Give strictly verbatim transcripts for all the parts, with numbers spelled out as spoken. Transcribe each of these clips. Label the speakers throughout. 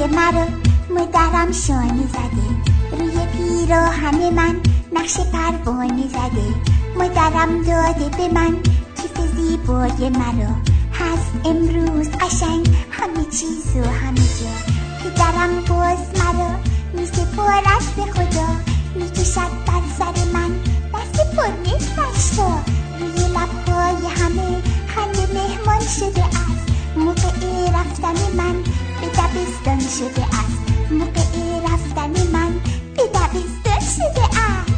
Speaker 1: مرا مادرم شانه زده، روی پیراهن من نقش پروانه زده. مادرم داده به من کیف زیبای مرا، هست امروز قشنگ همه چیز و همه جا. پدرم باز مرا میسپارد به خدا، میکشد بر سر من دست پر نیستش تا. روی لبهای همه خنده مهمان شده است، موقع رفتن من به دبستان شده است. موقع رفتن من به دبستان شده است.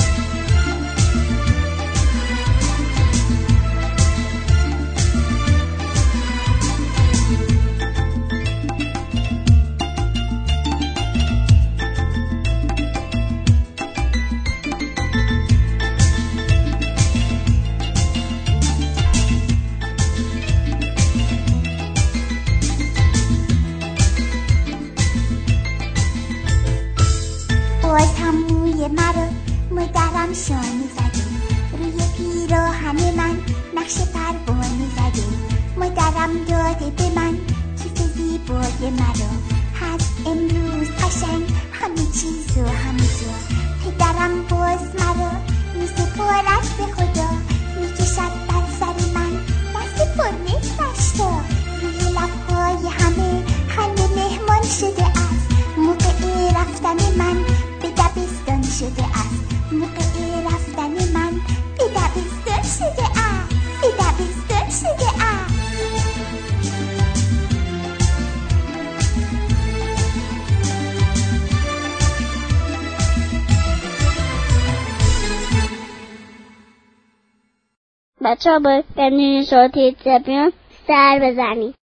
Speaker 1: باز هم موی مرا مادرم شانه زده، روی پیراهن من نقش پروانه زده. مادرم داده به من کیف زیبای مرا، هست امروز قشنگ همه چیز و همه جا. پدرم باز مرا میسپارد به خدا، میکشد بر سر من دست پر نیستش تا. روی لبهای همه خنده مهمان شده است، موقع رفتن من به دبستان شده است. موقع رفتن من به دبستان شده است. به دبستان شده است.
Speaker 2: بچه ها باید به صوتی زبیان سر بزنید.